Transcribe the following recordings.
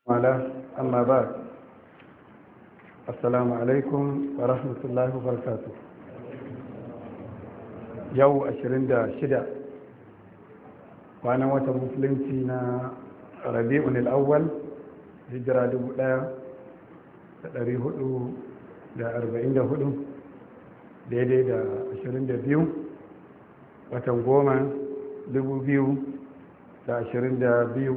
amma ba assalamu alaikum wa rahmatullahi wa barakatuh. Yau 26 kwanan watan musulunci na rabi'un al-awwal hijira 1444 daidai da 22 watan goma 2022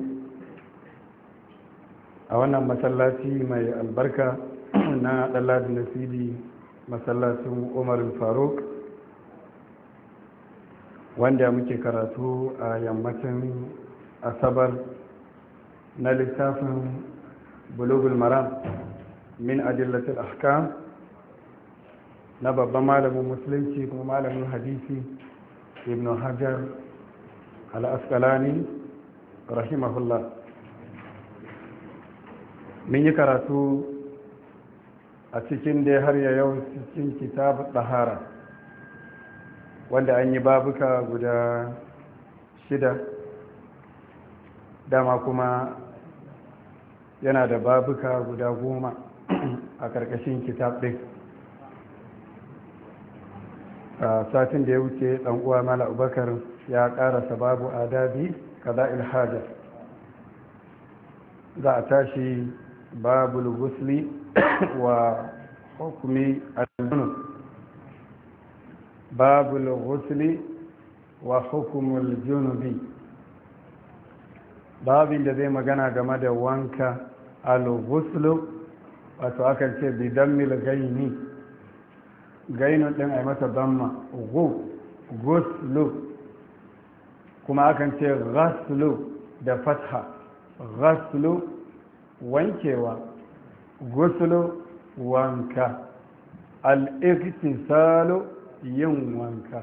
a wannan masallaci mai albarka na ɗanladi nasiri masallacin umar faruk wanda muke karatu a yammacin asabar na littafin bulugul maram min adillatul ahkam na babban malamin musulunci kuma malamin hadisi ibn hajar al-asqalani rahimahullah. mun yi karatu a cikin dai har yau cikin kitab ɗahara wanda an yi babuka guda 6 dama kuma yana da babuka guda 10 a ƙarƙashin kitab ɗin. a satin da ya wuce ɗan'uwa mala abubakar ya ƙarasa babu adabi kaza ilhaja za a tashi babul ghusli wa hukmi al-junub. babul ghusli wa hukmul junubi, babin da zai magana game da wanka. al-ghuslu wato akan ce bi dammil gaini, gainun din ai masa damma, ghuslu kuma akan ce ghaslu da fatha. ghaslu wankewa, guslu wanka, al-iktisalu yin wanka.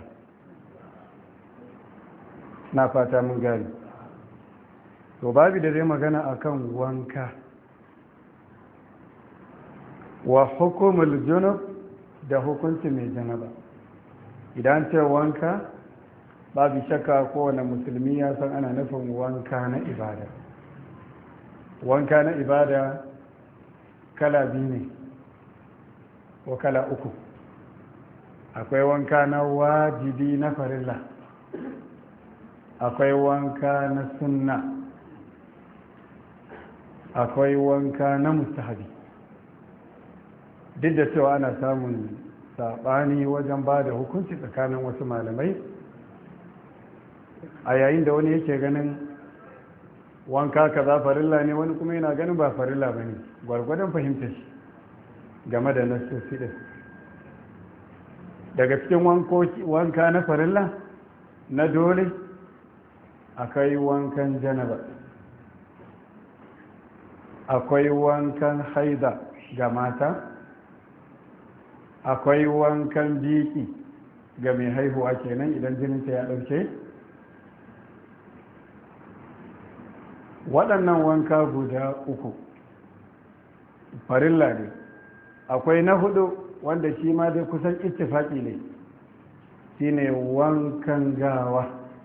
na fata mun gani. to babu da zai magana akan wanka wa hukumul junub da hukunci mai janaba. idan ce wanka babu shakka kowane musulmi ya san ana nufin wanka na ibada. wanka na ibada kala biyu ne ko kala uku. akwai wanka na wajibi na farilla, akwai wanka na sunna, akwai wanka na mustahabi. duk da cewa ana samun saɓani wajen ba da hukunci tsakanin wasu malamai, a yayin da wani yake ganin wanka kaza farilla ne, wani kuma yana ganin ba farilla ba ne, gwargwadon fahimta shi game da nassosi ɗin. daga cikin wanka na farilla na dole akwai wankan janaba, akwai wankan haida ga mata, akwai wankan biki ga mai haihuwa kenan idan jininta ya ɗauke. waɗannan wanka guda 3 farilla ne. akwai na 4 wanda shi ma dai kusan ittifaki ne, shine wankan gawa.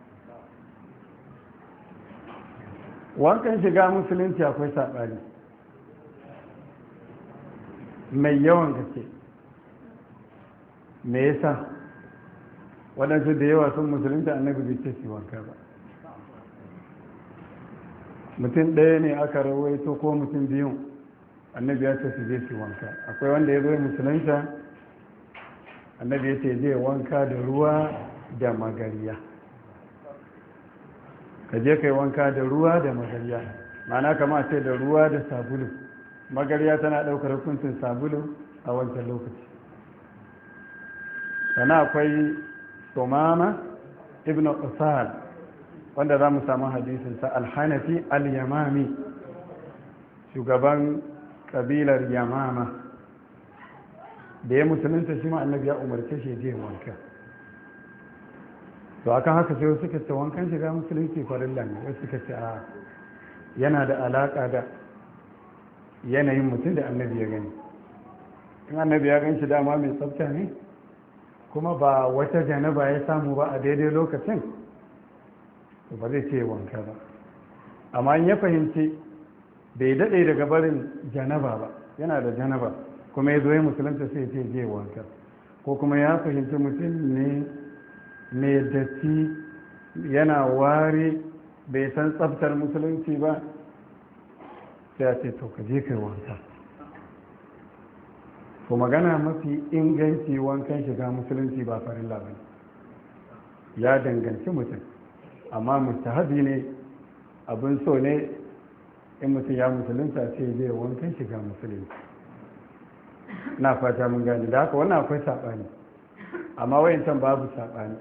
wankan shiga musulunci akwai saɓani mai yawan gaske. me yasa? waɗansu da yawa sun musulunci annabi bai ce su wanka ba. mutum ɗaya ne aka rawaito ko mutum biyun annabi ya ce su je su wanka. akwai wanda ya zo musulunta annabi ya ce zai wanka da ruwa da magariya. ka je kai wanka da ruwa da magariya, ma'ana kama ce da ruwa da sabulu. magariya tana ɗaukar hukuncin sabulu a wancan lokaci. sana akwai sumama ibn usal wanda za mu samu hadisinsa, alhanafi al-yamami, shugaban kabilar yamama da ya musulunta shi ma annabi ya umarce shi je wanka. to akan haka sai suka ce wankan shiga musulunci farilla ne, wasu suka ce a yana da alaka da yanayin mutum da annabi ya gani. in annabi ya gan shi dama mai tsafta ne kuma ba wata janaba ya samu ba a daidai lokacin, to ba zai ce wanka ba. amma in ya fahimci bai daɗe daga barin janaba ba, yana da janaba kuma ya zo ya musulunta sai ce je wanka, ko kuma ya fahimci mutum ne mai datti yana wari bai san tsaftar musulunci ba, sai ya ce to ka je kai wanka. ko magana mafi inganci wankan shiga musulunci ba farilla ba, ya danganci mutum, amma mustahabi ne, abin so ne in mutum ya musulunta ce zai wankan shiga musulunci. na fata mun gani da haka wannan akwai saɓani, amma wayancan babu saɓani.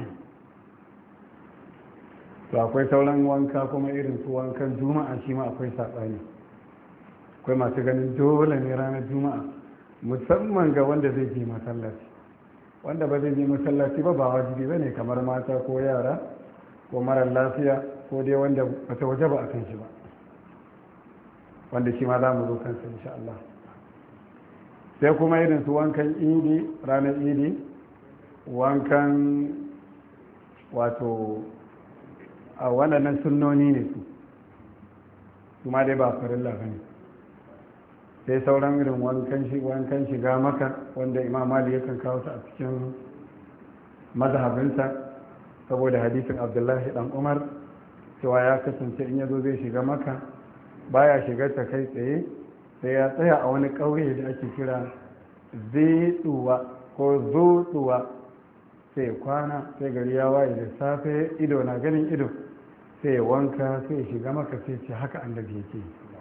to akwai sauran wanka kuma irin su wankan juma'a shi ma akwai saɓani. akwai masu ganin dole ne ranar juma'a, musamman ga wanda zai je masallaci. wanda ba zai je masallaci ba wajibi ba ne, kamar mata ko yara ko marar lafiya ko dai wanda bata waje ba a kan shi ba, wanda shi ma za mu zo kansa insha Allah. sai kuma irin su wankan idi, ranar idi, wankan wato a waɗannan sunnoni ne su ma dai ba farilla ba ne. sai sauran irin wankan shiga maka, wanda imam mali yakan kawo su a cikin mazhabinsa saboda hadisin abdullahi dan umar cewa ya kasance in yazo zai shiga maka baya shigar ta kai tsaye, sai ya tsaya a wani ƙauye da ake kira zitsuwa ko zutsuwa, sai kwana, sai gari ya waye da safe ido na ganin ido, sai wanka, sai shiga maka, sai ce haka annabi yake.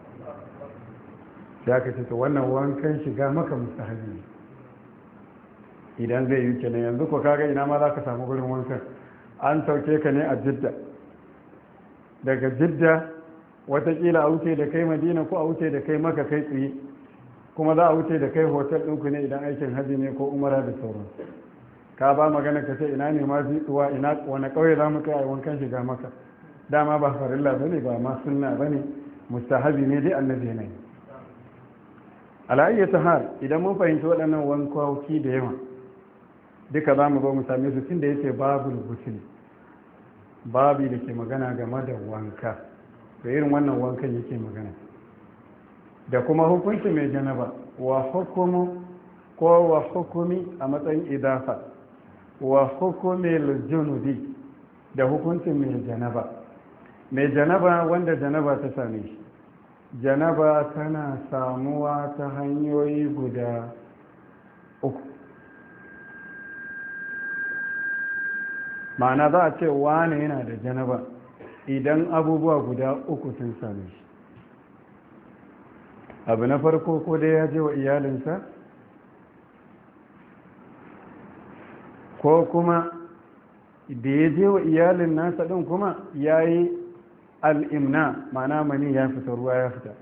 ya ka ce to wannan wankan shiga maka mustahabi ne idan zai yi kenan. yanzu ko kaga ina ma za ka samu gurin wankan, an sauke ka ne a jidda, daga jidda watakila a wuce da kai madina ko a wuce da kai maka kai tsaye, kuma za a wuce da kai hotel ɗinku ne idan aikin hajji ne ko umara da sauran. ka ba magana ka ce ina ne ma zuwa ina wani ƙauye za mu kai a wankan shiga maka, dama ba farilla ba ne, ba ma sunna ba ne, mustahabi ne dai annabi ne. ala'ayyata hal idan mun fahimci waɗannan wankoki da yawa duka za mu zo mu same su tun da yake babul gusul, babi da ke magana game da wanka, da irin wannan wankan yake magana. da kuma hukunci mai janaba, wa hukumu ko wa hukumi a matsayin idafa, wa hukumi junubi da hukuncin mai janaba. mai janaba wanda janaba ta same shi, janaba tana samuwa ta hanyoyi guda uku. ma'ana za a ce wane yana da janaba idan abubuwa guda uku sun same shi. abu na farko ko dai ya je wa iyalinsa, ko kuma da ya je wa iyalin nasa ɗin kuma ya yi al'imna, ma'ana mani ya fita, ruwa ya fita.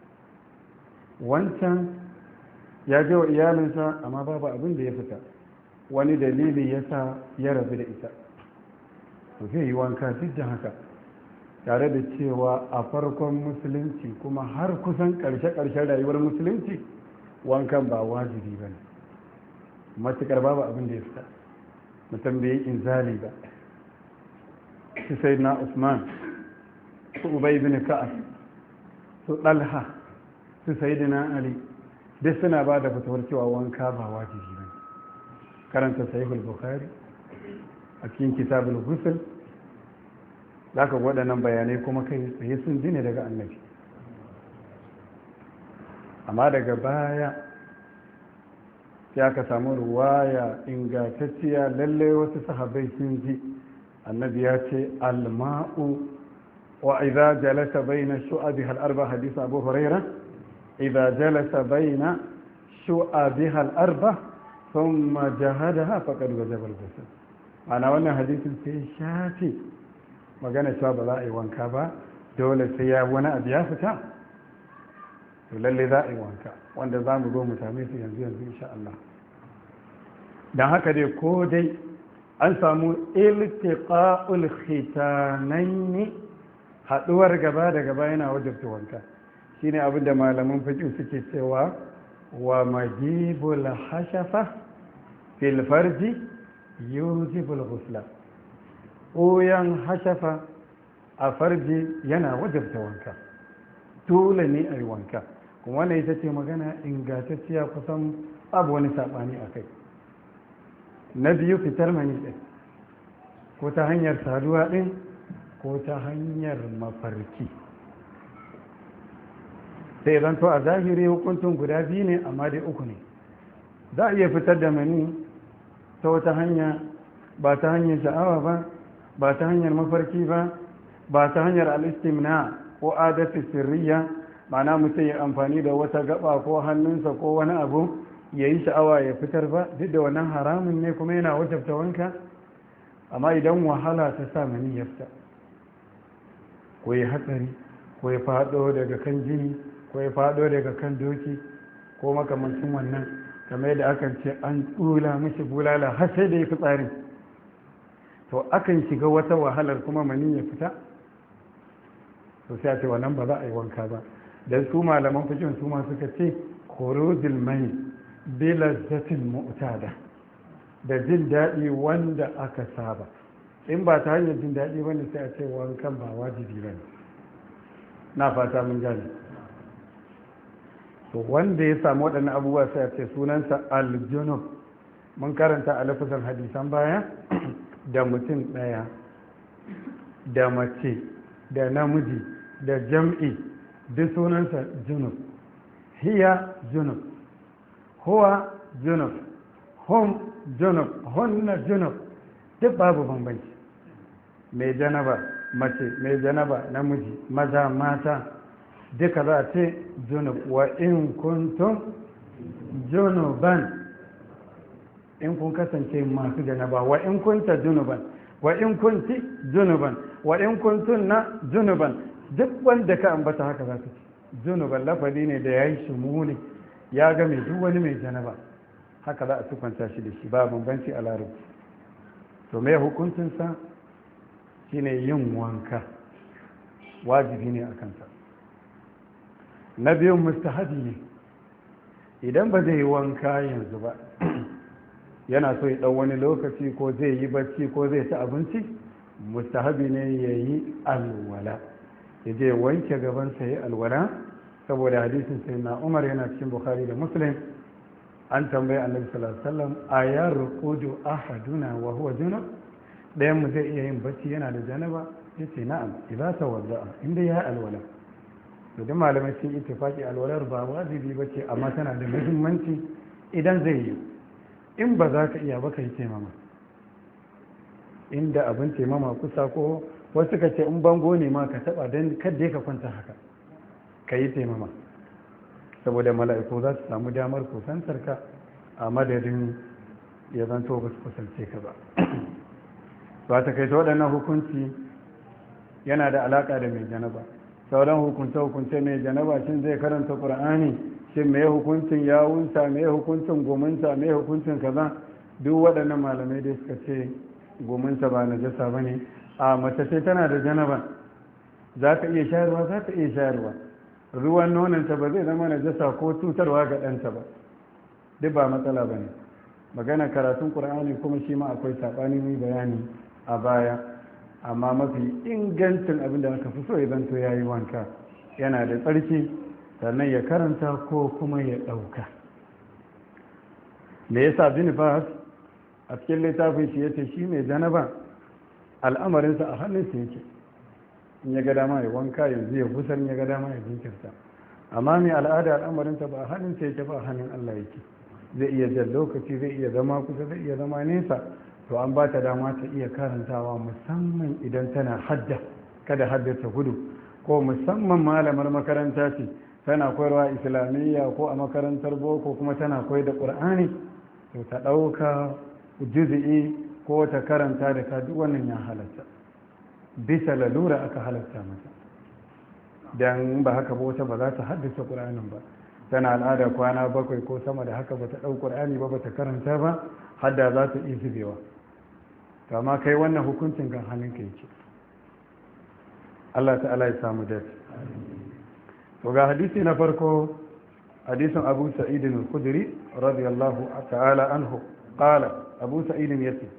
wancan ya je wa iyalinsa amma babu abin da ya fita, wani dalili ya sa ya rabu da ita, to zai yi wanka duk da haka, tare da cewa a farkon musulunci kuma har kusan ƙarshe-ƙarshen rayuwar musulunci wankan ba wajibi ba ne, matuƙar babu abin da ya fita, mutum bai yi inzali ba. su sai na usman, su ubay bin ka'ab, su ɗalha, su sayyidina ali, duk suna ba da fitowar cewa wanka ba wajibi ba. karanta sahihul bukhari a cikin kitabul ghusl za ka waɗannan bayanai kuma kai tsaye sun ji ne daga annabi. amma daga baya sai aka samu ruwaya ingantacciya lalle wasu sahabbai sun ji annabi ya ce alma'u wa idza jalasa baina shu'abiha al-arba, hadith abu hurairah, idza jalasa baina shu'abiha al-arba thumma jahadaha faqad wajaba al-ghusl. ana wannan hadisin sai shafi magana cewa ba za a yi wanka ba, dole sai ya wani abu ya fita, to lalle za a yi wanka, wanda za mu zo mu same su yanzu insha Allah. don haka dai ko dai an samu iltiqa'ul khitanaini, haduwar gaba da gaba yana wajabta wanka, shine abin da malaman fiqh suke cewa wa majibul hashafa fil farji yujibul ghusla. ɓoyan hashafa a farji yana wajabta wanka, dole ne a yi wanka kuma wannan ita ce magana ingantacciya kusan babu wani saɓani a kai. Na biyu fitar mani ɗin ko ta hanyar saduwa ɗin ko ta hanyar mafarki. sai zanto a zahiri hukuncin guda biyu ne amma dai uku ne. Za a iya fitar da mani ta wata hanya ba ta hanyar sha'awa ba ta hanyar mafarki ba ta hanyar al'istimna ko adatu sirriya, ma'ana mutum ya amfani da wata gaba ko hannunsa ko wani abu ya yi sha'awa ya fitar ba, duk da wannan haramun ne kuma yana wajabta wanka. Amma idan wahala ta sa mani ya fita ko ya hatsari ko ya faɗo daga kan jini ko ya faɗo daga kan doki ko makamancin wannan, kamar yadda akan ce an tsula mishi bulala har sai da ya fi tsarin, to akan shiga wata wahalar kuma mani ya fita, to sai a ce wannan ba za a yi wanka ba. dan su malaman fikin su ma suka ce khurujul mani bila zatin mu'tada, da jin daɗi wanda aka saba. In ba ta hanyar jin daɗi bane sai a ce wankan ba wajibi bane. Na fata mun gane. to wanda ya samu waɗannan abubuwa sai a ce sunansa aljunub. mun karanta a lafazan hadisan baya da mutum ɗaya da mace da namiji da jam'i duk sunansa junub. hiya junub, huwa junub, hum junub, hunna junub, duk babu bambanci. mai janaba mace, mai janaba namiji, maza mata, duka za a ce junub. wa in kuntum junuban, in kun kasance masu janaba, wa in kunta junuban, wa in kunti junuban, wa in kuntunna junuban, duk wanda ka ambata haka za ka ce junuban. lafazi ne da ya yi shumuli, ya ga mai duk wani mai janaba, haka za a tukwanta shi da shi, ba bambanci a larabci. to mai hukuncinsa shine yin wanka, wajibi ne a kansa. na biyun mustahabi ne, idan ba zai yi wanka yanzu ba yana so ya ɗau wani lokaci ko zai yi bacci ko zai ci abinci, mustahabi ne ya yi alwala, ya je wanke gabansa ya yi alwala. saboda hadisin sai na umar yana cikin bukhari da muslim, an tambaye annabi sallallahu alaihi wasallam a ya rukudu ahaduna wa huwa junub, ɗayan mu zai iya yin bacci yana da janaba? yace na'am idza tawadda'a, inda ya alwala. to duk malamai sun ittifaqi alwalar ba wajibi bace, amma tana da muhimmanci idan zai yi. in ba za ka iya ba ka yi taimama, inda abin taimama kusa, ko wasu ka ce in bango ne ma ka taba don kadda ka kwanta haka, ka yi taimama, saboda mala'iku za su samu damar kusantar ka a madadin ya zanto ba su kusance ka ba. ba ta kai ta waɗannan hukunci yana da alaƙa da mai janaba. sauran hukunce mai janaba shin zai karanta ƙur'ani, shin mai hukuncin yawunsa, mai hukuncin gominsa, mai hukuncin kaza, duk waɗannan malamai dai suka ce gominsa ba najasa ba ne. a mace ce tana da janaba, za ta iya shayarwa, za ta iya shayarwa, ruwan nonanta ba zai zama najasa ko cutarwa ga ɗanta ba, duk ba matsala ba ne. magana karatun ƙur'ani kuma shi ma akwai saɓani mai bayani a baya, amma mafi ingancin abin da aka fi so ya zanto ya yi wanka, yana da tsarki, sannan ya karanta ko kuma ya ɗauka. me yasa bin Bas a cikin littafin shi yace shi mai janaba al'amarinsa a hannunsa yake, in ya ga dama ya wanka yanzu ya busar, ya ga dama ya jinkirta. amma mai al'ada al'amarinsa ba a hannunsa yake ba, a hannun Allah yake. zai iya jan lokaci, zai iya zama kusa, zai iya zama nesa, to an ba ta dama ta iya karantawa, musamman idan tana hadda, kada haddata gudu, ko musamman malamar makaranta ce tana koyarwa islamiyya ko a makarantar boko kuma tana koyar da ƙur'ani, to ta ɗauka juzi'i ko ta karanta da ka, duk wannan ya halatta, bisa lalura aka halatta mata. dan ba haka ba wata ba za ta haddace ƙur'anin ba, tana al'ada kwana 7 ko sama da haka ba ta ɗau ƙur'ani ba, ba ta karanta ba, hadda za ta iya zubewa. kama kai wannan hukuncin kan hannunka yake. Allah ta'ala ya samu dace. to ga hadisi na farko, hadisin Abu Sa'id al-Khudri radiyallahu ta'ala anhu qala. Abu Sa'id yace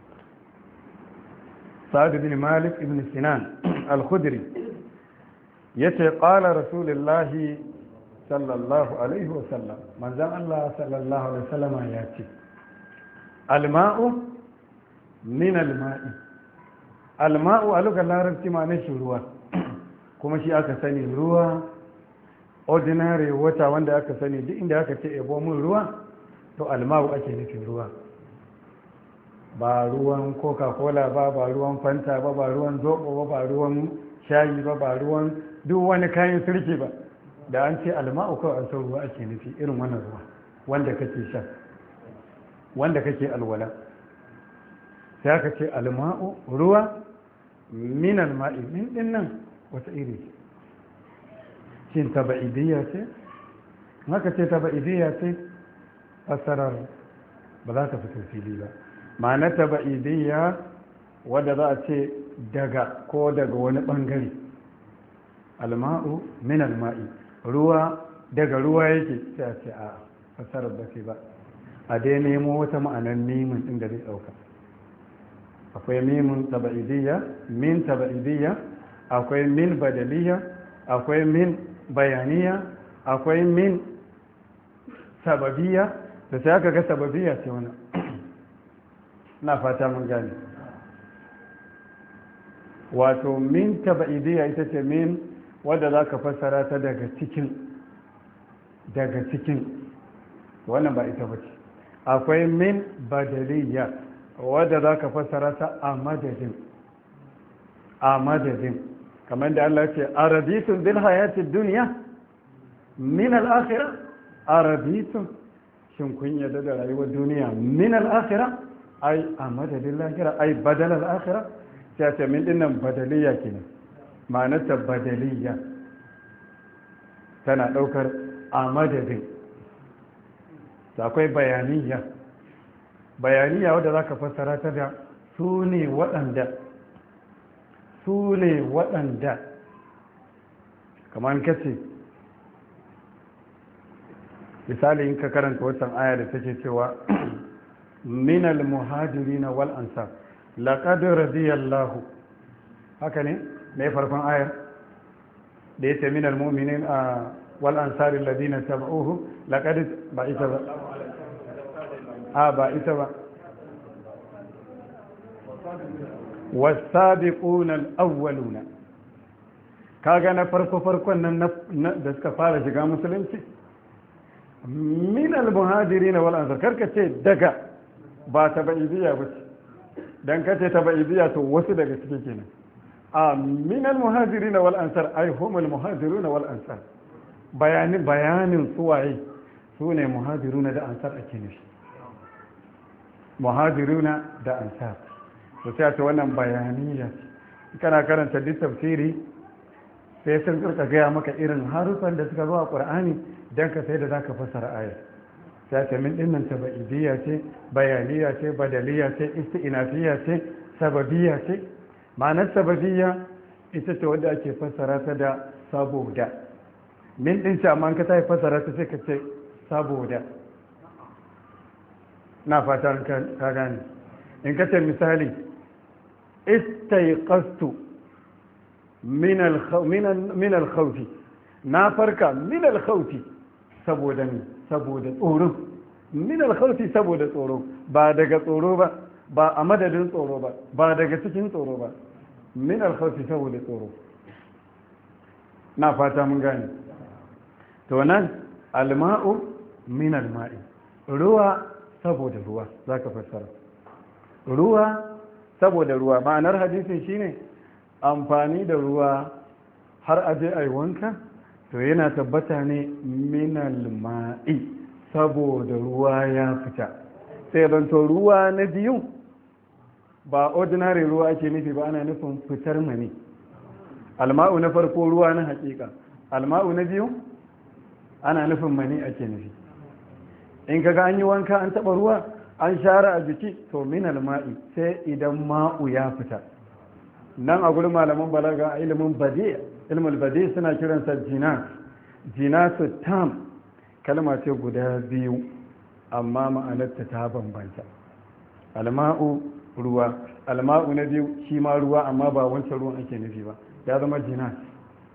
Sa'd bin Malik ibn Sinan al-Khudri yace qala rasulullahi sallallahu alaihi wasallam, manzon Allah sallallahu alaihi wasallama ya ce alma'u min alma'i. Alma'u a lugar larabci ma'anar shi ruwa, kuma shi aka sani ruwa ordinary wata wanda aka sani duk inda aka ce ebo mun ruwa to alma'u ake nufin ruwa, ba ruwan coca-cola ba ruwan fanta ba ruwan zobo ba ruwan shayi ba ruwan duk wani kayan sirki ba. Da an ce alma'u kawai an san ruwa ake nufi, irin wannan ruwa wanda kake sha, wanda kake alwala. sai aka ce alma'u ruwa min alma'i. min din nan wata iri ce, shin taba'idiyya ce? haka ce taba'idiyya ce, fassarar ba za ta fito fili ba. ma'ana taba'idiyya wadda za a ce daga ko daga wani bangare. alma'u min alma'i, ruwa daga ruwa yake, sai a ce a fassarar ba ce ba, a dai nemo wata ma'anar mimin ɗin da zai ɗauka. akwai mimin taba'idiyya, min taba'idiyya, akwai min badaliyya, akwai min bayaniya, akwai min sababiyya, da sai aka ga sababiyya ce wannan. na fata mun gane. wato min taba'idiyya ita ce min wadda za ka fassara ta daga cikin, wannan ba ita ba ce. akwai min badaliyya wadda za ka fassara ta a madadin, kamar da Allah ce araditun bil hayatid duniya min al-akhirah. araditun, shin kun yarda da rayuwar duniya min al-akhirah, ai a madadin lahira, ai badal al-akhirah. sai ta min dinnan badaliyya kenan, ma'anarta badaliyya tana daukar a madadin. akwai bayaniya wadda za ka fassara ta da su ne waɗanda kamar kace misali in ka karanta wancan aya da take cewa minal muhajirina wal ansar laqad radiyallahu, haka ne mai farkon ayar da yace minal mu'minin wal ansar alladhina tabauhu laqad ba ita ba ba ita ba wasabiquna al-awwaluna. kaga na farkon nan da suka fara shiga musulunci min al-muhajirin wal ansar, karka ce daga, ba tabaidiyya ba ce, dan kace tabaidiyya to wasu daga cikin kenan. min al-muhajirin wal ansar ay hum al-muhajirun wal ansar. bayanin suwaye su ne muhajiruna da ansar ake nufi, muhajiruna da ansar. to sai ta wannan bayaniya kana karanta duk tafsiri sai sun tsirka gaya maka irin harufan da suka zo a Qur'ani dan ka sai da zaka fassara ayar. sai ta min dinnan tabaidiyya ce, bayaniya ce, badaliya ce, isti'nafiyya ce, sababiyya ce. ma'anar sababiyya ita ce wadda ake fassara ta da saboda. min din ce amma ka tafi fassara ta sai ka ce saboda. na fatan ka gane. in ka ce misali istayqastu min al-khawf, na farka min al-khawf saboda tsoro. min al-khawf saboda tsoro, ba daga tsoro ba a madadin tsoro ba daga cikin tsoro ba. min al-khawf saboda tsoro. na fata mun gane. to nan al-ma'u min al-ma'i, ruwa saboda ruwa zaka fassara. ruwa saboda ruwa, ma'anar hadisin shine amfani da ruwa har aje ai wanka to yana tabbata ne minal ma'i, saboda ruwa ya fita. sai don to ruwa na biyu ba ordinary ruwa ake nufi ba, ana nufin fitar mani. alma'u na farko ruwa na hakika, alma'u na biyu ana nufin mani ake nufi. in kaga an yi wanka an taba ruwa an share a jiki to minal ma'i, sai idan ma'u ya fita. nan a gurin malaman balaga a ilimin badi, ilmul badi suna kiransa jinasu tam. kalma ce guda biyu amma ma'anarta ta bambanta. alma'u ruwa, alma'u na biyu shi ma ruwa amma ba wancan ruwan ake nufi ba, ya zama jinas.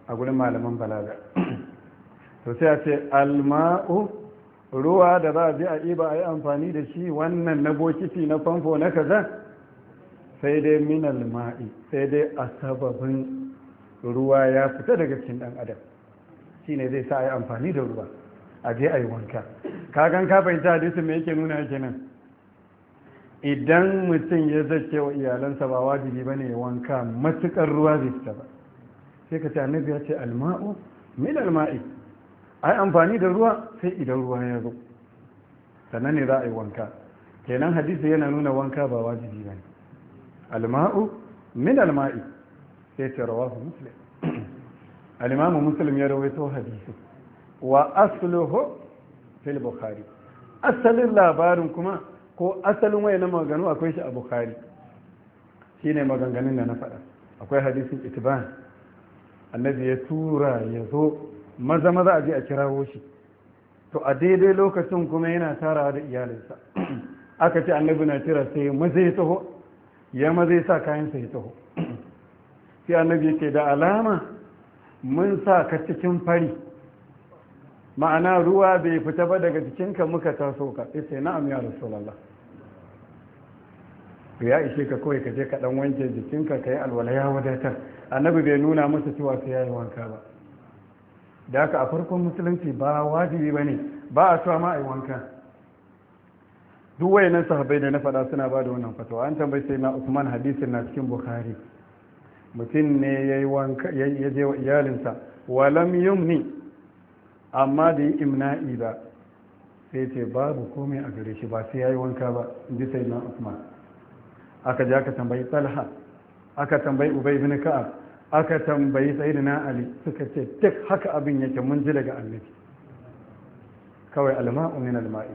a gurin malaman balaga. To sai a ce alma'u ruwa da za a je a iba a yi amfani da shi, wannan na bokiti na famfo na kaza, sai dai minal ma'i, sai dai a sababin ruwa ya fita daga cikin dan adam, shi ne zai sa a yi amfani da ruwa a je a yi wanka. Kagan ka fahimta hadisin me yake nuna yake nan, idan mutum ya zace wa iyalansa ba wajibi bane ya wanka matukar ruwa zai fita ba, sai ka ce annabi ya ce alma'u min alma'i, ai amfani da ruwa sai idan ruwa ya zo sannan ne za a yi wanka. Kenan hadisi yana nuna wanka ba wajibi bane. Alma'u min alma'i, sai ce rawahu muslim. Al-imamu muslim ya rawaito hadisi wa asluhu fil bukhari. Asalin labarin kuma ko asalin wayannan maganganu akwai shi a bukhari, shine maganganun da na faɗa. Akwai hadisin itban, annabi ya tura ya zo maza a je a kirawo shi, to a daidai lokacin kuma yana tarawa da iyalinsa. Aka ce annabi na kira sai maza ya taho, ya maza ya sa kayansa ya taho. Sai annabi yake da alama mun sa ka cikin fari, ma'ana ruwa bai fita ba daga jikinka muka taso ka. Sai na'am ya rasulullah, ya ishe ka kawai ka je ka dan wanke jikinka ka yi alwala ya wadatar. Annabi bai nuna masa cewa sai ya yi wanka ba. Da haka a farkon musulunci ba wajibi ba ne, ba a cewa ma a yi wanka. Duk wayannan sahabbai da na faɗa suna ba da wannan fatawa. An tambayi sai na Usman, hadisin na cikin Bukhari. Mutum ne ya yi wanka, ya je wa iyalinsa, walam yumni, amma da yi imna'i ba, sai ce babu komai a gare shi, ba sai ya yi wanka ba, in ji sai na Usman. Aka je aka tambayi Talha, aka tambayi Ubay ibn Ka'ab, aka tambayi Sayyidina Ali, suka ce duk haka abin yake, mun ji daga annabi. Kawai alma'u min alma'i.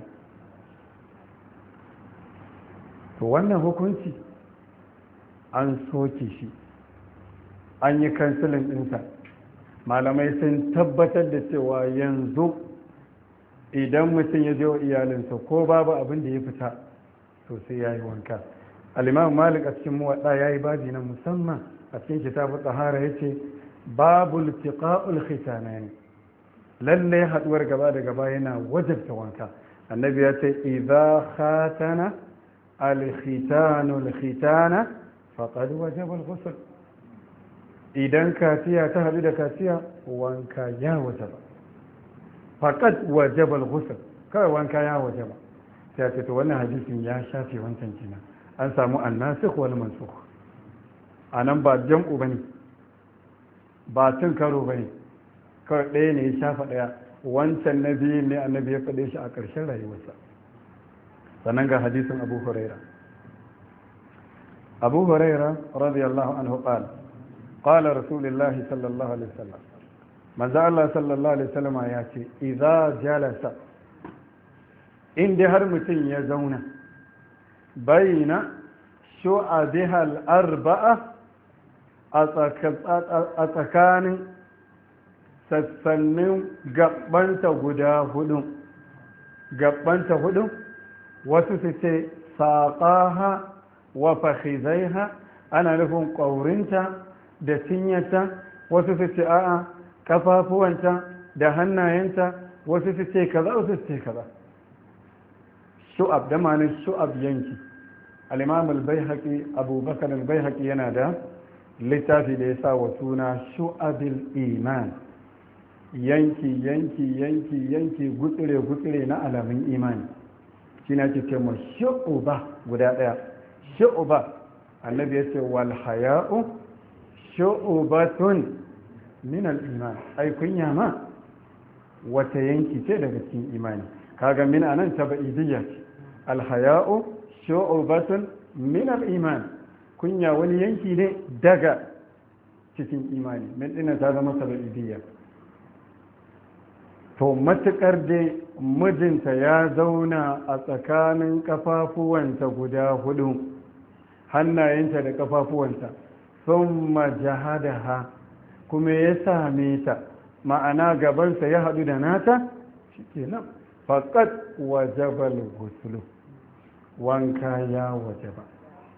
To wannan hukunci an soke shi, an yi kansilin ɗinsa. Malamai sun tabbatar da cewa yanzu idan mutum ya je wa iyalinsa ko babu abin da ya fita, to sai ya yi wanka. Al-Imam Malik a cikin Muwaɗɗa ya yi babi na musamman a cikin kitabu Tsahara, ya ce babu iltiqa'ul khitanani, lalle haɗuwar gaba da gaba yana wajabta wanka. Annabi ya ce idza khatana al-khitanu al-khitana faqad wajaba al-ghusl. Idan kaciya ta haɗu da kaciya, wanka ya wajaba. Faqad wajaba al-ghusl, kawai wanka ya wajaba. Sai ce to wannan hadisin ya shafe wancan kina, an samu annasikh wal mansukh. Anan ba jam'u bane, ba cin karo bane, kawai ɗaya ne ya shafa ɗaya. Wancan nabi ne annabi ya faɗe shi a ƙarshen rayuwarsa. Sannan ga hadisin Abu Huraira. Abu Huraira radiyallahu anhu qala qala Rasulullahi sallallahu alaihi wasallam, manzo Allah sallallahu alaihi wasallam ya ce idza jalasa, inda har mutum ya zauna baina shu'abiha al-arba'a, a tsakanin sassanin gabbanta guda hudu, wasu su ce saƙaha wa fakhidaiha, ana nufin ƙaurinta da cinyata, wasu su ce a'a kafafuwanta da hannayenta, wasu su ce kaza, wasu su ce kaza. Shu'ab da ma'anin shu'ab yanki. Al-Imam al-Baihaqi, Abu Bakar al-Baihaqi yana da littafi da ya sa wa suna Shu'abil Iman, yanki gutsire na alamun imani. Shi na ce ma shu'uba guda ɗaya. Shu'uba, annabi ya ce wal haya'u shu'ubatun min al-iman. Ai kunya ma wata yanki ce daga cikin imani. Kaga min anan tabaidiyya ce. Al haya'u shu'ubatun min al-iman. Kunya wani yanki ne daga cikin imani. Min dinnan ta zama tabaidiyya. To matuƙar dai mijinta ya zauna a tsakanin kafafuwanta guda hudu, hannayenta da kafafuwanta, sun majahadaha, kuma ya same ta, ma'ana gabansa ya haɗu da nata, shi ke nan faƙat wajabal gusulu, wanka ya wajaba.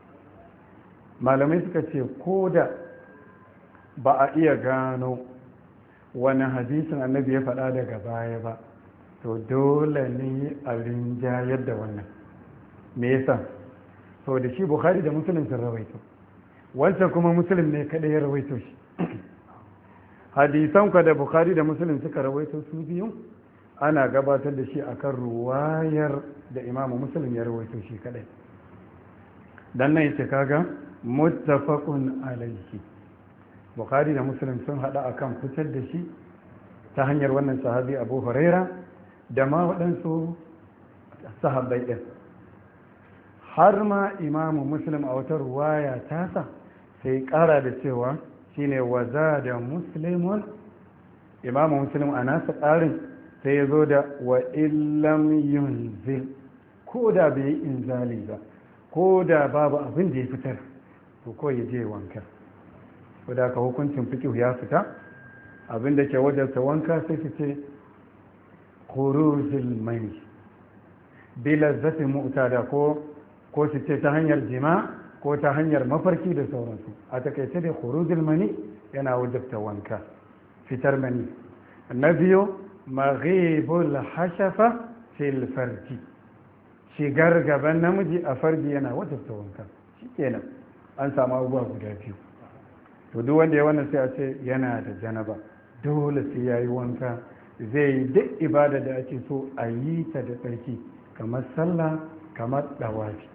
Malamai suka ce ko da ba a iya gano wani hadisin annabi ya faɗa daga baya ba, to dole ne a rinjayar da wannan. Me yasa? to da shi bukhari da muslim sun rawaito, wancan kuma muslim ne kaɗai ya rawaito shi. hadisan ka da bukhari da muslim suka rawaito su biyu ana gabatar da shi akan ruwayar da imamu muslim ya rawaito shi kaɗai. dan nan yace kaga muttafaqun alayhi, bukhari da muslim sun hada akan fitar da shi ta hanyar wannan sahabi abu huraira da ma waɗansu sahabbai ɗin. har ma imamu muslim a wata ruwaya tasa sai ƙara da cewa shine waza da muslimun, imamu muslim a nasa ƙarin sai ya zo da wa illam yunzil, ko da bai yi inzali ba, ko da babu abin da ya fitar, to ko ya je wanka. ko da ka hukuncin fiqh ya fita, abin da ke wajarta wanka sai su ce khurujul mani bi lazzatin mu'tada, ko su ce ta hanyar jima ko ta hanyar mafarki da sauransu. a takaice da khurujul mani yana wajarta wanka, fitar mani. na biyu maghibul hashafa fil farji, shigar gaban namiji a farji yana wajarta wanka. shikenan an samu abubuwa guda biyu. to duk wanda ya wannan sai a ce yana da janaba, dole sai ya yi wanka, zai yi duk ibada da ake so a yi ta da tsarki, kamar sallah, kamar dawafi.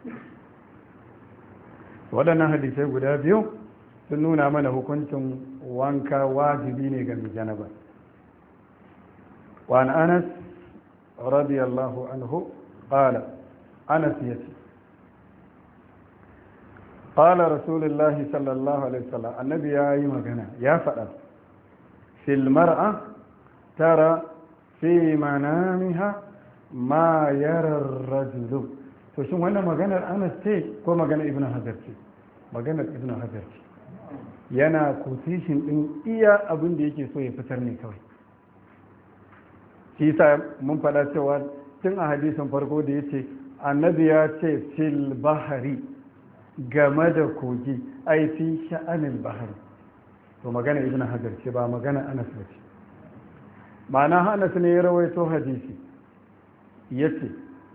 waɗannan hadisai guda biyu sun nuna mana hukuncin wanka wajibi ne ga mai janaba. wa an anas radiyallahu anhu qala, anas yace qala rasulullahi sallallahu alaihi wasallam, annabi ya yi magana ya faɗa fil mar'a tara fi manamiha ma yara ar-rajulu. to shin wannan maganar Anas ce ko maganar Ibn Hajar ce? maganar Ibn Hajar ce. yana quotation din iya abin da yake so ya fitar ne kawai. shi sa mun faɗa cewa tun a hadisin farko da yace annabi ya ce fil bahari, game da kogi, ai fi sha'anin bahari. to magana Ibn Hajar ce, ba magana Anas ba ce. ma'ana Anas ne ya rawaito hadisi yace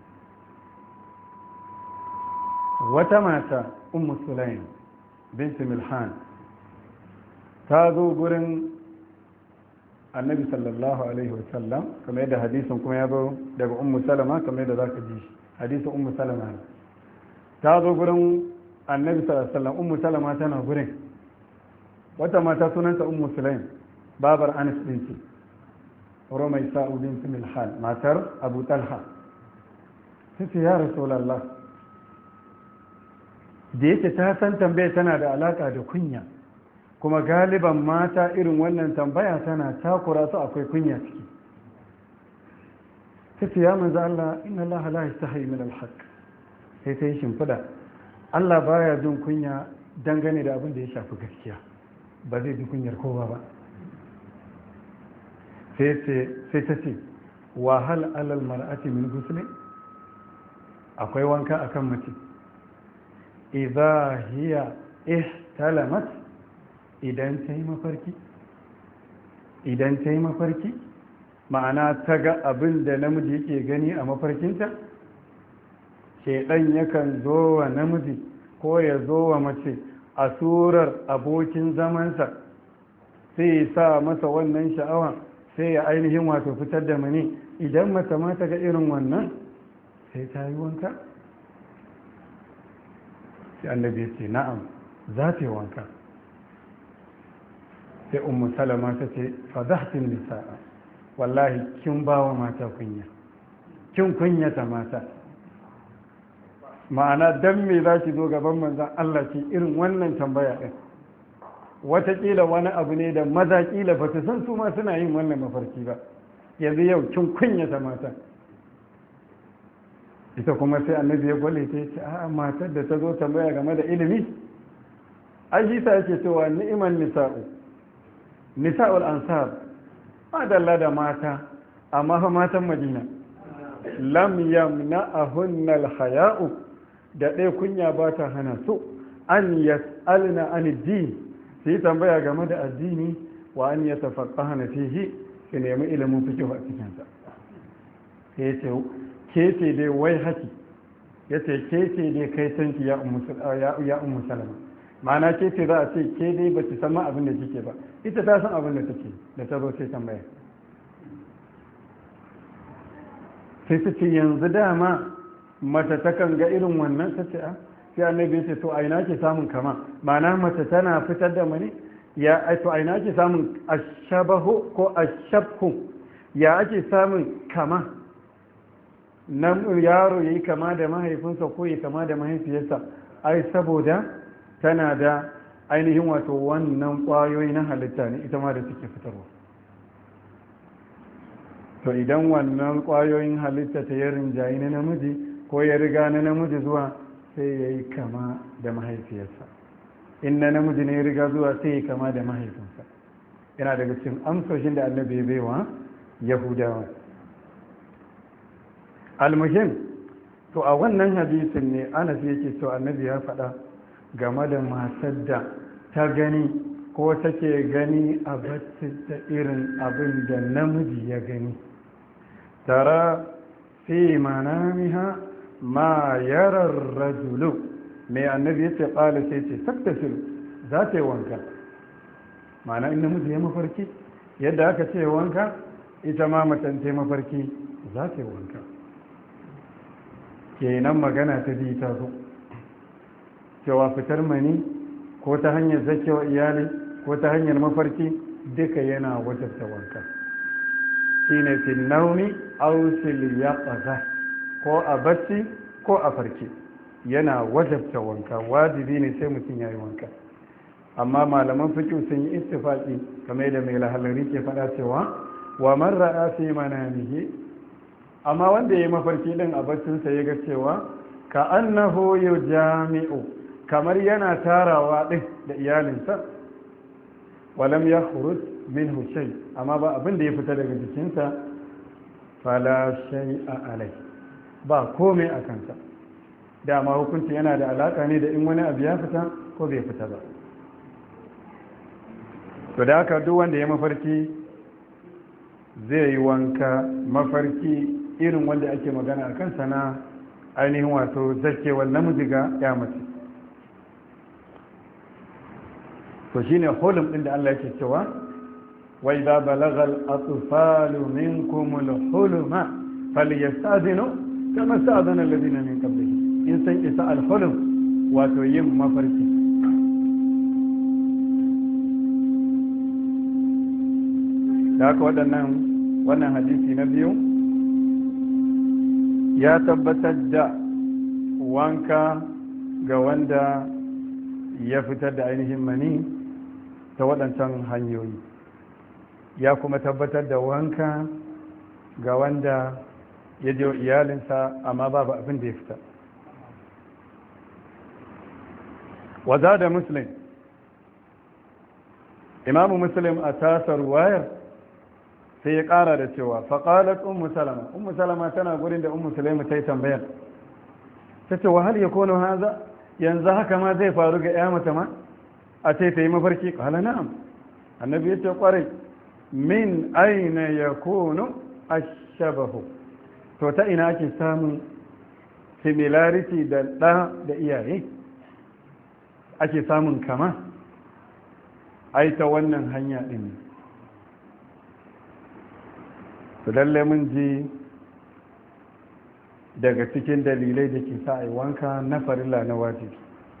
wata mata ummu sulaim bint milhan ta zo gurin annabi sallallahu alaihi wasallam, kamar yadda hadisin kuma ya zo daga ummu salama, kamar yadda zaka ji hadisin ummu salama. ta zo gurin annabi sallallahu alaihi wasallam, ummu salama tana gurin. wata mata sunanta ummu sulaim, babar Anas din ce, Rumaysa bint milhan, matar Abu Talha. tace ya rasulullah, da yake ta san tambaya tana da alaka da kunya, kuma galiban mata irin wannan tambaya tana takura su, akwai kunya ciki. tace ya manzo Allah, inna Allah la yastahi min al-haq. sai ta yi shimfida, Allah baya jin kunya dangane da abin da ya shafi gaskiya, ba zai ji kunyar kowa ba. sai ta ce wa hal alal mar'ati min ghusl, akwai wanka akan mace idza hiya ihtalamat, idan ta yi mafarki, ma'ana ta ga abin da namiji yake gani a mafarkinta. shaidan yakan zo wa namiji ko ya zo wa mace a surar abokin zamansa, sai ya sa masa wannan sha'awa, sai ya ainihin wato fitar da mani. idan mace ma ta ga irin wannan, sai ta yi wanka? sai annabi ya ce na'am, za ta yi wanka. sai ummu salama ta ce fadahtin nisa'a, wallahi kin ba wa mata kunya, kin kunyata mata. ma'ana dan me za ki zo gaban manzan Allah ki irin wannan tambaya ɗin? wataƙila wani abu ne da maza ƙila ba ta san su ma suna yin wannan mafarki ba. yanzu yau kin kunyata mata. ita kuma sai annabi ya gwale ta ce a'a, matar da ta zo tambaya game da ilimi, ajisa yake cewa ni'man nisa'ul ansar, madalla da mata, amma fa matan Madina, lam yamna'ahunna al-haya'u, da ɗaya kunya ba ta hana su an yas'alna an din, su yi tambaya game da addini, wa an yatafaqqahna fihi ki nemi ilimin fiqh a cikin sa sai yace ke ce dai wai haki yace ke ce dai kai tanki ya ummu salama ma'ana ke ce za a ce ke dai ba ki san ma abin da kike ba ita ta san abin da take da ta zo sai tambaya sai su ce yanzu dama mace takan ga irin wannan ta ce a sai annabi ya ce to aina ke samun kama ma'ana mace tana fitar da mani ya to aina ke samun ashabahu ko ashabhu ya ake samun kama nan yaro yayi kama da mahaifinsa ko yayi kama da mahaifiyarsa ai saboda tana da ainihin wato wannan kwayoyi na halitta ne ita ma da suke fitarwa to idan wannan kwayoyin halitta ta yi rinjayi na namiji ko ya riga na namiji zuwa sai ya yi kama da mahaifiyarsa in na namiji ne ya riga zuwa sai ya yi kama da mahaifinsa yana daga cikin amsoshin da annabi ya baiwa yahudawa almuhim to a wannan hadisin ne anas yake to annabi ya faɗa game da matar da ta gani ko take gani a bacci ta irin abin da namiji ya gani tara fi manamiha ma yarar rajulu mai annabi ya ce ƙala sai ce taktasilu za ta yi wanka ma'ana in namiji ya mafarki yadda aka ce wanka ita ma macen ta mafarki za ta yi wanka kenan magana ta biyu ta zo cewa fitar mani ko ta hanyar zakewa iyali ko ta hanyar mafarki duka yana wajabta wanka shi ne fil naumi aw fil yaqaza ko a bacci ko a farke yana wajabta wanka wajibi ne sai mutum yayi wanka amma malaman fiqh sun yi ittifaqi kamar da mai lahalari ke faɗa cewa wa man ra'a fi manamihi amma wanda yayi mafarki din a baccinsa ya ga cewa ka annahu yujami'u kamar yana tarawa din da iyalinsa walam yakhruj minhu shay amma ba abin da ya fita daga jikinsa fala shay'a alai ba komai a kansa dama hukunci yana da alaka ne da in wani abu ya fita ko bai fita ba to da haka duk wanda ya mafarki zai yi wanka mafarki irin wanda ake magana a kansa na ainihin wato zakewar namiji ga ya mace to shine hulum din da Allah yake cewa wa idza balagal atfalu minkum al-huluma falyastazinu kama sta'adana alladhina min qablihim in san isa al-hulum wato yin mafarki da haka wannan hadisi na biyu ya tabbatar da wanka ga wanda ya fitar da ainihin mani ta waɗancan hanyoyi ya kuma tabbatar da wanka ga wanda ya je iyalinsa amma babu abin da ya fita waza da muslim imamu muslim a tasar wayar sai ya ƙara da cewa faƙalat ummu salama tana gurin da ummu salama ta yi tambayar ta ce wahal ya kono haza yanzu haka ma zai faru ga ya mata ma a ce ta yi mafarki ƙala na'am annabi ya ce ƙwarai min aina ya kono ashabahu to ta ina ake samun similarity da ɗa da iyaye ake samun kama ai ta wannan hanya ɗin to lalle mun ji daga cikin dalilai da ke sa a yi wanka na farilla na wajibi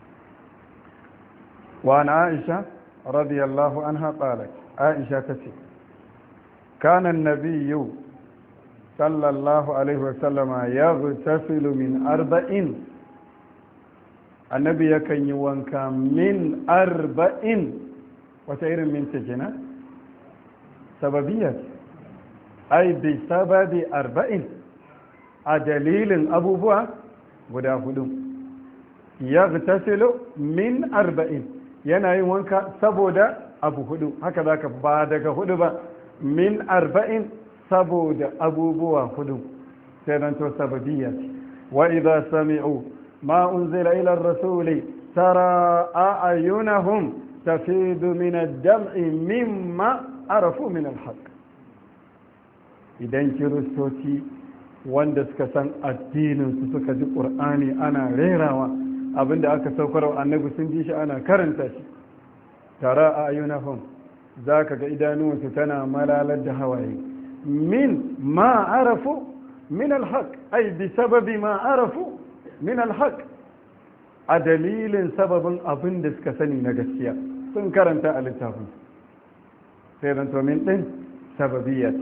wa na aisha radiyallahu anha qalat aisha tace kana an-nabiyyu sallallahu alaihi wasallama yaghtasilu min arba'in annabi yakan yi wanka min arba'in wata irin minti kenan sababiyya ai bi sababi arba'in a dalilin abubuwa guda hudu ya tasilu min arba'in yana yin wanka saboda abu hudu haka zaka ba daga hudu ba min arba'in saboda abubuwa hudu sai dan to sababiyya wa idza sami'u ma unzila ila ar-rasuli tara a'yunahum tafidu min ad-dam'i mimma arafu min al-haqq. idan kiristoci wanda suka san addinin su suka ji qur'ani ana rerawa abinda aka saukar wa annabi sun ji shi ana karanta shi, tara ayunahum zaka ga idanuwansu tana malalar da hawaye min ma arafu min al-haqq, ay bi sababi ma arafu min al-haqq, a dalilin sababin abin da suka sani na gaskiya sun karanta a littafin. sai zan min ɗin sababiyat,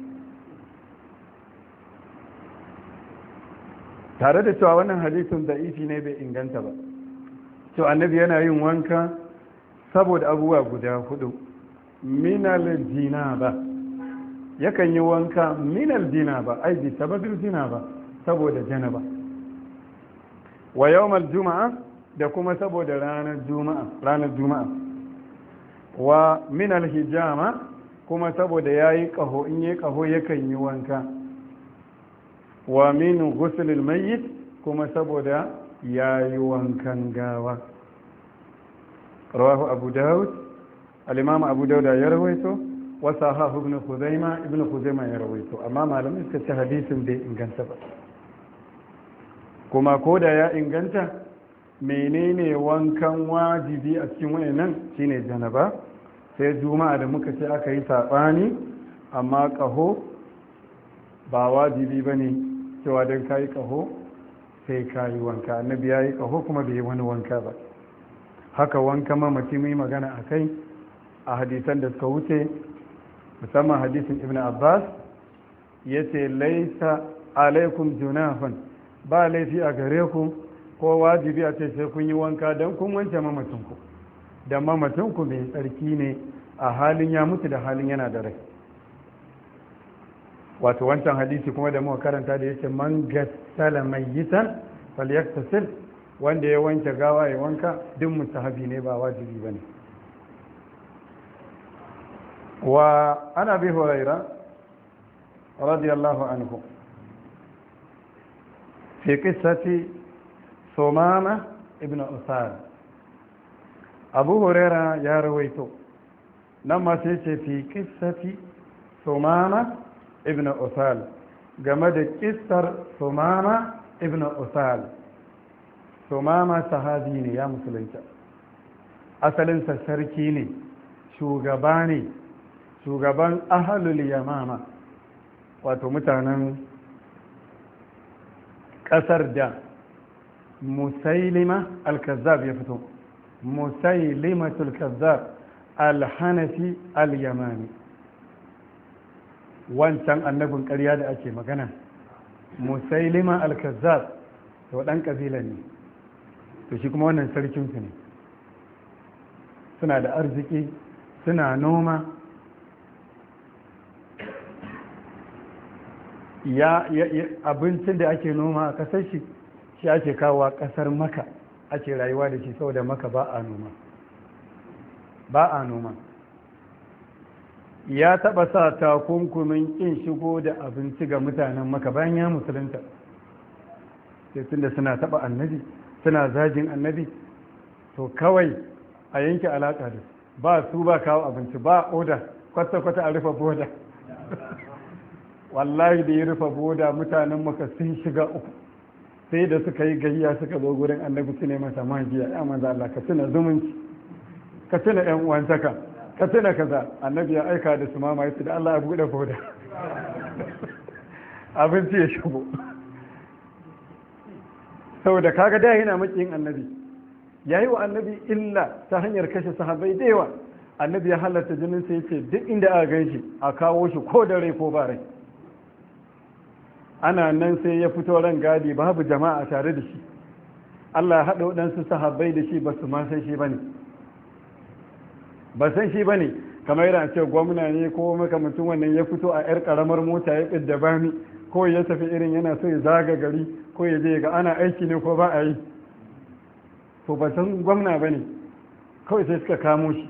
tare da cewa wannan hadisin da'ifi ne bai inganta ba, cewa annabi yana yin wanka saboda abubuwa guda 4. minal jinaba, yakan yi wanka minal jinaba, ai bi sababil jinaba, saboda janaba. wa yawmal juma'a, da kuma saboda ranar juma'a. wa minal hijama, kuma saboda yayi kaho, in yayi kaho yakan yi wanka. wa min ghuslil mayyit, kuma saboda yayi wankan gawa. rawahu abu daud, al-imam abu daud ya rawaito, wa sahahu ibn khuzaimah ya rawaito, amma malamin suka ce hadisin bai inganta ba. kuma ko da ya inganta, menene wankan wajibi a cikin wayannan shine janaba. sai juma'a da muka ce aka yi sabani, amma kaho ba wajibi bane cewa dan kai kaho sai kai wanka. annabi yayi kaho kuma bai yi wani wanka ba. haka wanka mamaci mai magana akai a hadisan da suka wuce, musamman hadisin ibn abbas yace laisa alaikum junahun, ba laifi a gare ku ko wajibi a ce sai kun yi wanka don kun wance mamacinku, da mamacinku mai tsarki ne a halin ya mutu da halin yana da rai. wato wancan hadisi kuma da muka karanta da yake man gassala mayyitan falyaktasil, wanda ya wanke gawa ya wanka, duk mustahabi ne ba wajibi bane. wa ana bi huraira radiyallahu anhu في قصة ثمامة ابن أسال. أبو هريرة يا رويته لما تيجي في قصة ثمامة ابن أسال، جمد قصة ثمامة ابن أسال. ثمامة صحابيني يا مسلمين، أصلاً سركيني shugaban ahlul yamama, wato mutanen ƙasar da musailima al-kazzab ya fito. musailimatul kazzab al-hanafi al-yamani, wancan annabin ƙarya da ake magana, musailima al-kazzab to ɗan ƙabila ne, to shi kuma wannan sarkinsu ne, suna da arziki, suna noma. abincin da ake noma a kasar shi ake kawo kasar maka, ake rayuwa da shi, saboda maka ba a noma. ya taba sa takunkumin kin shigo da abinci ga mutanen maka bayan ya musulunta, sai tunda suna taba annabi, suna zagin annabi, to kawai a yanke alaka da ba su ba kawo abinci, ba oda, kwata-kwata a rufe boda. wallahi da ya rufe boda mutanen maka sun shiga uku, sai da suka yi gayya suka zo gurin annabi su ne masa magiya, ya manzo Allah ka tuna zumunci, ka tuna yan uwantaka, ka tuna kaza. annabi ya aika da su mama yace da Allah ya bude boda abinci ya shigo, saboda kaga da yana makiyin annabi, yayi wa annabi illa ta hanyar kashe sahabbai da yawa. annabi ya halatta jinin sai yace duk inda aka ganshi a kawo shi ko da rai ko ba rai. ana nan sai ya fito ran gadi, babu jama'a tare da shi, Allah ya haɗa waɗansu sahabbai da shi, ba su ma san shi ba ne, kamar yana ce gwamna ne ko makamacin wannan ya fito a 'yar ƙaramar mota ya ƙidda bami, ko ya tafi irin yana so ya zaga gari, ko ya je ga ana aiki ne ko ba a yi, to ba san gwamna ba ne, kawai sai suka kamo shi.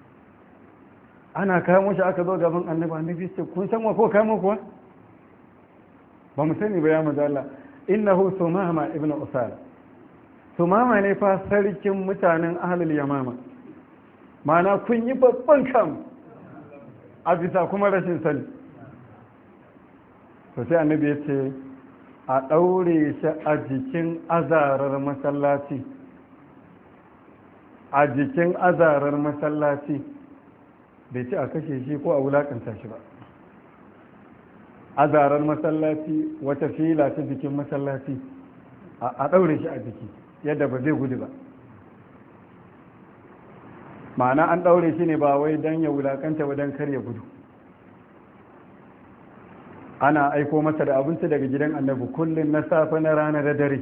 ana kamo shi aka zo gaban annabi ce kun san wa ko kamo kuwa? ba mu sani ba ya maza Allah. innahu sumama ibn usal, sumama ne fa sarkin mutanen ahlul yamama, mana kun yi babban kam a bisa kuma rashin sani. to sai annabi ya ce a ɗaure shi a jikin azarar masallaci, a jikin azarar masallaci, bai ci a kashe shi ko a wulakanta shi ba. azarar masallaci wata fila ta jikin masallaci, a ɗaure shi a jiki yadda ba zai gudu ba. ma'ana an ɗaure shi ne ba wai don ya wulakanta ba, don kar ya gudu. ana aiko masa da abinci daga gidan annabi kullum na safe na rana da dare.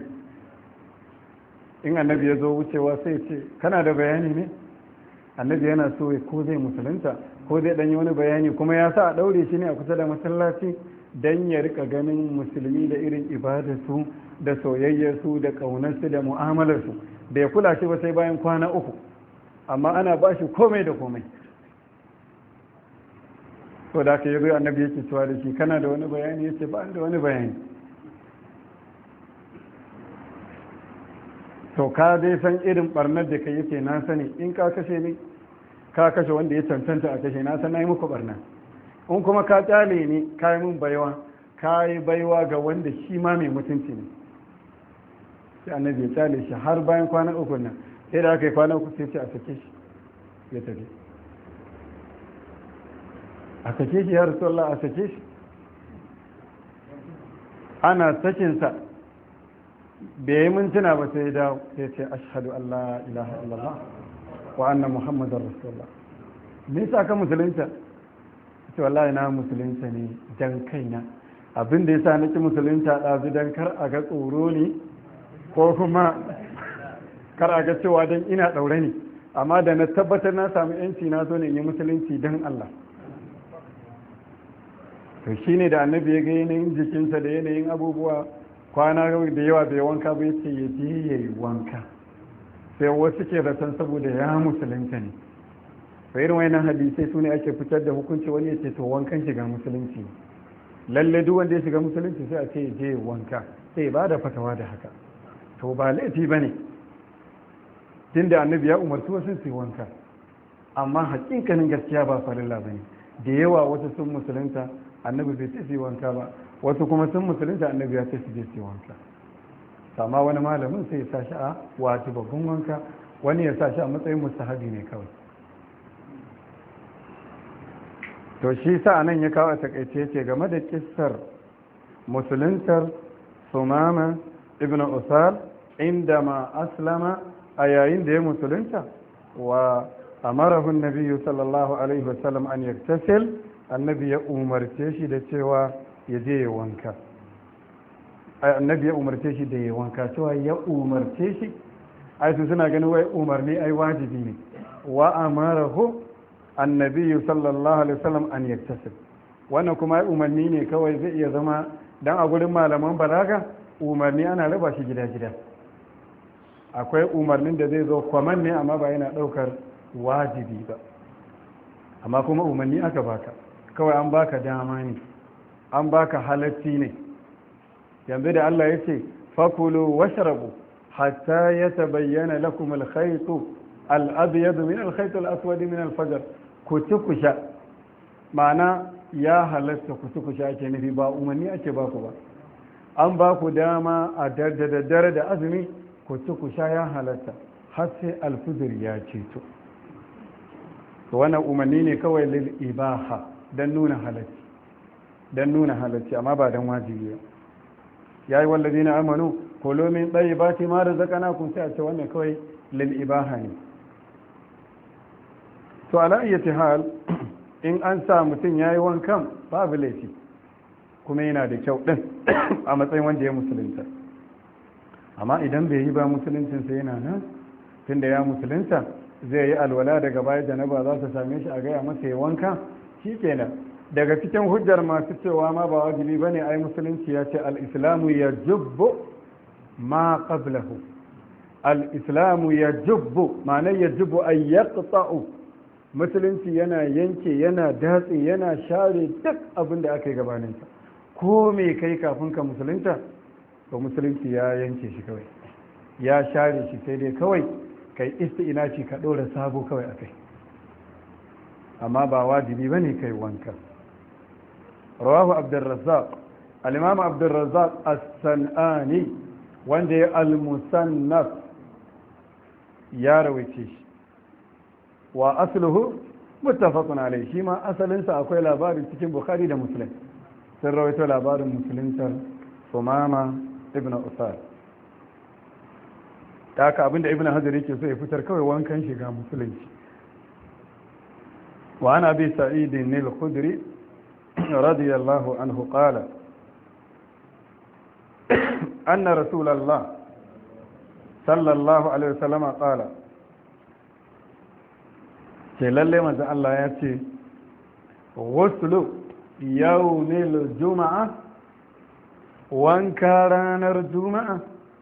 in annabi ya zo wucewa sai ce kana da bayani ne? annabi yana so ko zai musulunta ko zai ɗanyi wani bayani, kuma ya sa a ɗaure shi ne a kusa da masallaci don ya rika ganin musulmi da irin ibadarsu da soyayyarsu da ƙaunarsu da mu'amalarsu. da ya kula shi ba sai bayan kwana 3, amma ana ba shi komai da komai. to da aka yi zai annabi yake cewa da shi kana da wani bayani? ya ce ba da wani bayani. to ka dai san irin barnar da ka yake na sani, in ka kashe ni ka kashe wanda ya cancanta a kashe, na san na yi muku barna. in kuma ka kyale ni ka yi min baiwa, ka yi baiwa ga wanda shi ma mai mutunci ne. sai annabi ya kyale shi har bayan kwana 3 nan. sai da aka yi kwana 3 sai ce a sake shi ya tafi. a sake shi ya Rasulullah, a sake shi. ana sakinsa bai yi mintuna ba sai dawo sai ce ashhadu an la ilaha illallah wa anna muhammadar rasulullah. me yasa ka musulunta? ce wallahi na musulunta ne dan kaina, abin da yasa nake musulunta ɗazu dan kar a ga tsoro ne, ko kuma kar a ga cewa dan ina ɗaure ne, amma da na tabbatar na samu yanci na zo ne yi musulunci dan Allah. to shine da annabi ya ga yanayin jikinsa da yanayin abubuwa, kwana da yawa bai wanka ba, yace ya je ya yi wanka. sai wasu ke zaton saboda ya musulunta ne. to irin wayannan hadisai su ne ake fitar da hukunci. wani ya ce to wankan shiga musulunci, lalle duk wanda ya shiga musulunci sai a ce ya je wanka, sai ba da fatawa da haka. to ba laifi ba ne, tunda annabi ya umarci wasu su yi wanka, amma hakikanin gaskiya ba farilla ba ne. da yawa wasu sun musulunta annabi bai ce su yi wanka ba, wasu kuma sun musulunta annabi ya ce su je su yi wanka. amma wani malamin sai ya sa shi a wato babban wanka, wani ya sa shi a matsayin mustahabi ne kawai. to shi sa nan ya kawo a takaice ce game da kissar musuluntar Sumama ibn Usal inda ma aslama, a yayin da ya musulunta. wa amarahu nabiyyu sallallahu alaihi wasallam an yaktasil, annabi ya umarce shi da cewa ya je ya wanka. annabi ya umarce shi da ya wanka, cewa ya umarce shi, ai su suna ganin wai umarni ai wajibi ne. wa amarahu annabi sallallahu alaihi wasallam an yaktasil, wannan kuma umarni ne kawai. zai iya zama dan a gurin malaman balaga umarni ana raba shi gida-gida. akwai umarnin da zai zo kwaman ne amma ba yana daukar wajibi ba, amma kuma umarni aka baka, kawai an baka dama ne, an baka halacci ne. yanzu da Allah ya ce fakulu washrabu hatta yatabayyana lakum al-khayt al-abyad min al-khayt al-aswad min al-fajr, ku ci ku sha. ma'ana ya halatta ku ci ku sha ake nufi, ba umarni ake ba ku ba. an ba ku dama a daddare da azumi ku ci ku sha, ya halatta har sai alfujir ya ceto. to wannan umarni ne kawai lil ibaha, dan nuna halacci, amma ba dan wajibi ba. ya yi wallazina amanu kulu min tayyibati ma razaqnakum, sai a ce wannan kawai lil ibaha ne. to ala ayyati hal, in an sa mutum yayi wankan babu laifi, kuma yana da kyau din a matsayin wanda ya musulunta. amma idan bai yi ba musuluncin sai yana nan, tunda ya musulunta zai yi alwala daga baya janaba za ta same shi a gaya masa ya wanka, shikenan. daga cikin hujjar masu cewa ma ba wajibi bane, ai musulunci ya ce al-islamu yajubbu ma qablahu. al-islamu yajubbu ma'ana yajubbu ay yaqta'u, musulunci yana yanke, yana datse, yana share duk abin da aka yi gabaninsa. ko me kai kafin ka musulunta, to musulunci ya yanke shi kawai, ya share shi, sai dai kawai kai isti'inaci ka dora sabo kawai akai. amma ba wajibi bane kai wanka. rawahu abdurrazzaq, al-imam abdurrazzaq as-sanani wanda ya al-musannaf ya rawaice shi, wa asluhu muttafaqun alayhi, shi ma asalinsa akwai labarin cikin bukhari da muslim, sun rawaito labarin musuluntar sumama ibn usad. ta haka abinda ibn hajar yake so ya fitar kawai wankan shiga musulunci. wa ana bi sa'idin al-khudri radiyallahu anhu qala anna rasulullah sallallahu alaihi wasallam qala, ce lalle manzo Allah ya ce ghuslu yawmil juma'a, wanka ranar juma'a,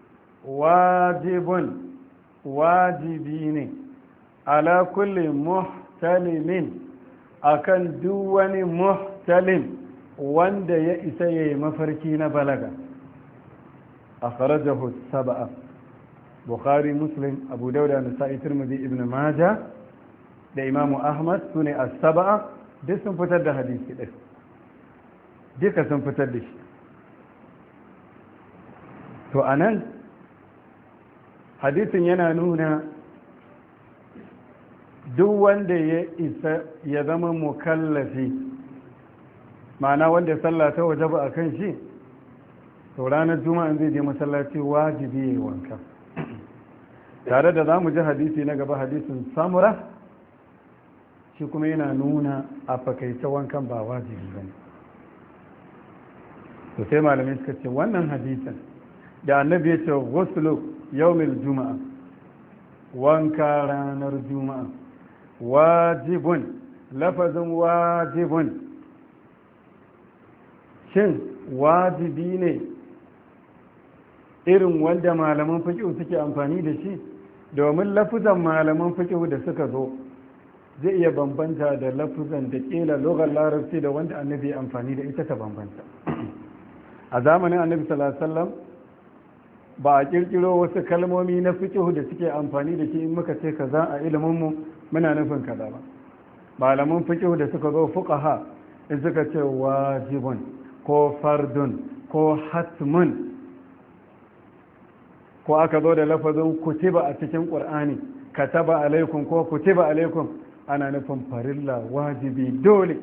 wajibun wajibi ne ala kulli muhtalimin akan duk wani muhtalim wanda ya isa yayi mafarki na balaga. akhrajahu sab'a, bukhari, muslim, abu dauda, nasa'i, tirmidhi, ibn majah da imamu ahmad, sune as-sab'a, duk sun fitar da hadisi ɗin, duka sun fitar da shi. to anan hadisin yana nuna duk wanda ya isa ya zama mukallafi, ma'ana wanda sallah ta wajaba a kan shi, to ranar juma'a zai je masallaci wajibi ya yi wanka. tare da za mu ji hadisi na gaba, hadisin samura, shi kuma yana nuna a fakaice wankan ba wajibi ba ne. to sai malamai suka ce wannan hadisin da annabi ya ce ghuslu yawmil juma'a, wanka ranar juma'a, wajibun, lafazin wajibun, shin wajibi ne irin wanda malaman fiqh suke amfani da shi? domin lafuzan malaman fiqh da suka zo zai iya bambanta da lafuzan da kila lugar larabci da wanda annabi ya amfani da ita ta bambanta. a zamanin annabi sallallahu alaihi wasallam ba a kirkiro wasu kalmomi na fiqh da suke amfani da shi in muka ce kaza a ilimin mu muna nufin kaza ba. malaman fiqh da suka zo fuqaha in suka ce wajibun ko fardun ko hatmun, ko aka zo da lafazin kutiba a cikin qur'ani, kataba alaikum ko kutiba alaikum, ana nufin farilla, wajibi, dole.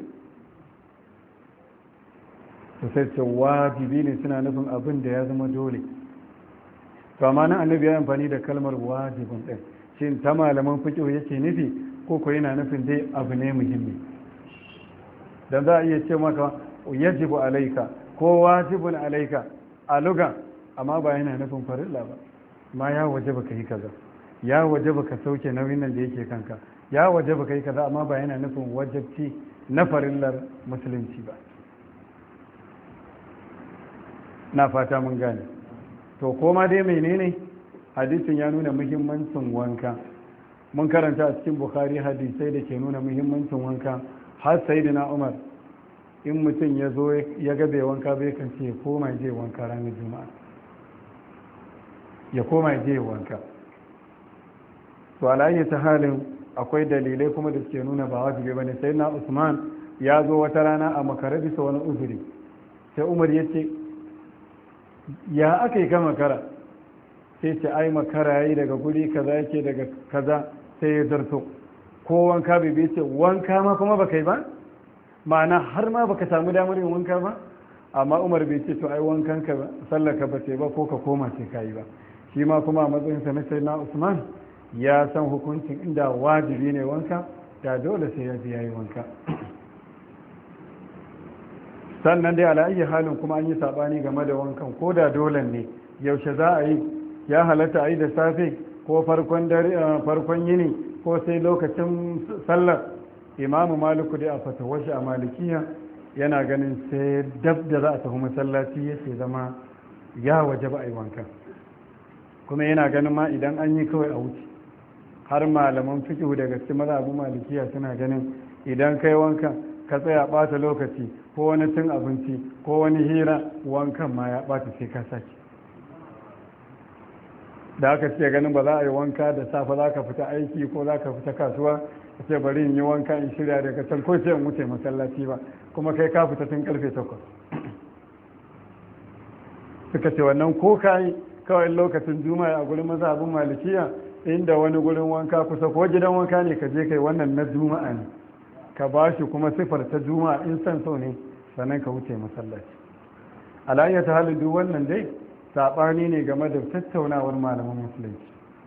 to sai ce wajibi ne suna nufin abin da ya zama dole. to amma nan annabi ya amfani da kalmar wajibin din, shin ta malaman fiqh yake nufi ko ko yana nufin dai abu ne muhimmi? dan za a iya ce maka yajibu alaika ko wajibun alaika a luga, amma ba yana nufin farilla ba. ma ya wajaba ka yi kaza, ya wajaba ka sauke nauyin nan da yake kanka, ya wajaba ka yi kaza, amma ba yana nufin wajabci na farillar musulunci ba. na fata mun gane. to koma dai menene, hadisin ya nuna muhimmancin wanka. mun karanta a cikin bukhari hadisai da ke nuna muhimmancin wanka, har sayyidina umar in mutum ya zo ya ga bai wanka bai kan ce ya koma je wanka ranar juma'a, ya koma je wanka. to alayyi ta halin akwai dalilai kuma da suke nuna ba wajibi bane. sayyidina usman ya zo wata rana a makara bisa wani uzuri, sai umar ya ce ya aka yi ka makara? sai ce ai makara yayi daga guri kaza yake daga kaza, sai ya zarto. ko wanka bai ce wanka ma kuma baka yi ba, ma'ana har ma baka samu damar yin wanka ba. amma umar bai ce to ai wankan ka sallaka ba ce ba ko ka koma sai ka yi ba. shi ma kuma a matsayin sa na sayyidina usman ya san hukuncin inda wajibi ne wanka, da dole sai ya ji yayi wanka. sannan dai ala ayyi halin kuma an yi sabani game da wankan, ko da dole ne yaushe za a yi, ya halatta a yi da safe ko farkon dare, farkon yini, ko sai lokacin sallar. imamu maliku dai a fatawashi a malikiya yana ganin sai dab da za a tafi masallaci yake zama ya waje ba a yi wankan, kuma yana ganin ma idan an yi kawai a wuce. har malaman fiqh daga cikin mazhabin malikiya suna ganin idan kai wankan ka tsaya ɓata lokaci ko wani cin abinci ko wani hira, wankan ma ya ɓata sai ka sake. da aka ce ganin ba za a yi wanka da safe za ka fita aiki ko za ka fita kasuwa ce bari in yi wanka in shirya daga can ko sai in wuce masallaci ba kuma kai ka fita tun karfe 8. suka ce wannan ko kai kawai lokacin juma'a a gurin mazhabin malikiya inda wani gurin wanka kusa ko gidan wanka ne ka je kai wannan na juma'a ne ka ba shi kuma sifar ta juma'a in san so ne sannan ka wuce masallaci. alayyata halin duk wannan dai saɓani ne game da tattaunawar malaman musulunci.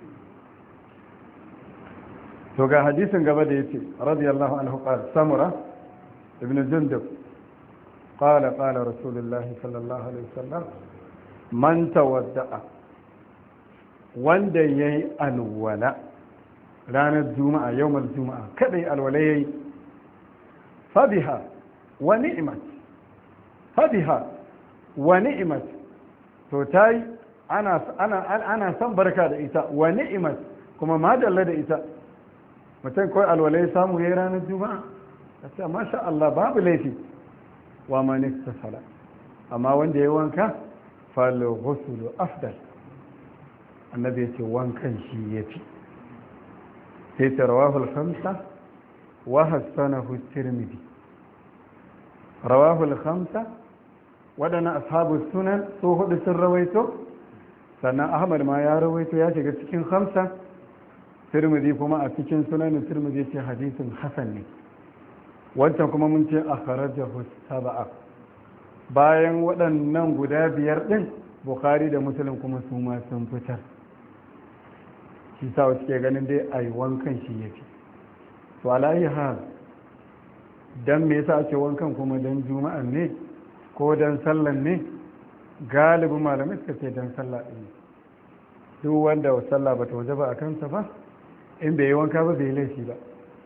to ga hadisin gaba da yace radiyallahu anhu qala samura ibn jundub qala qala rasulullah sallallahu alaihi wasallam man tawadda'a wanda yayi alwala ranar juma'a yawmal juma'a kadai alwala yayi fabiha wa ni'mat fabiha wa ni'mat to tayi ana son barka da ita wa ni'mat kuma madalla da ita. mutum kawai alwala ya samu ya yi ranar juma'a a ce masha Allah babu laifi wa manista sala amma wanda ya yi wanka falo ghusulu afdal annabi ya ce wankan shi ya fi sai ta rawahul khamsa wa hassanahu tirmidhi rawahul khamsa waɗannan ashabu sunan su hudu sun rawaito sannan ahmad ma ya rawaito ya shiga cikin khamsa tirmidhi kuma a cikin sunan tirmidhi ce hadisin hasan ne wancan kuma mun ce akhrajahu sab'a bayan waɗannan guda biyar din bukhari da muslim kuma su ma sun fitar shi sa wasu ke ganin dai ai wankan shi yake to alayi hal dan me yasa ake wankan kuma dan juma'a ne ko dan sallan ne galibin malamai suka ce dan sallah din duk wanda sallah bata waje ba a kansa ba in bai yi wanka ba bai laifi ba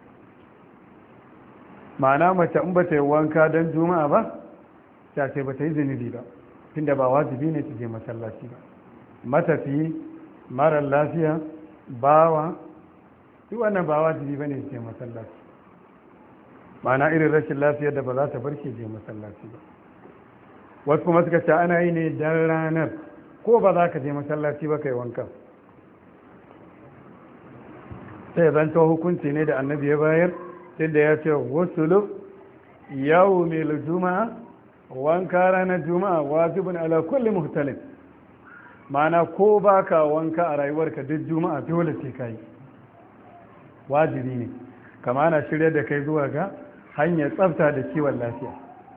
ma'ana mace in ba ta yi wanka don juma'a ba ta ce ba ta yi zunubi ba tunda ba wajibi ne ta je masallaci ba matafiyi marar lafiya bawa duk wannan ba wajibi ba ne ta je masallaci ma'ana irin rashin lafiyar da ba za ta barke je masallaci ba wasu kuma suka ce ana yi ne dan ranar ko ba za ka je masallaci ba kai wankan sai zanto hukunci ne da annabi ya bayar tunda ya ce wasulu yau mai juma'a wanka ranar juma'a wajibin ala kulli muhtalin ma'ana ko baka wanka a rayuwarka duk juma'a dole sai kai wajibi ne kama ana shirya da kai zuwa ga hanyar tsafta da kiwon lafiya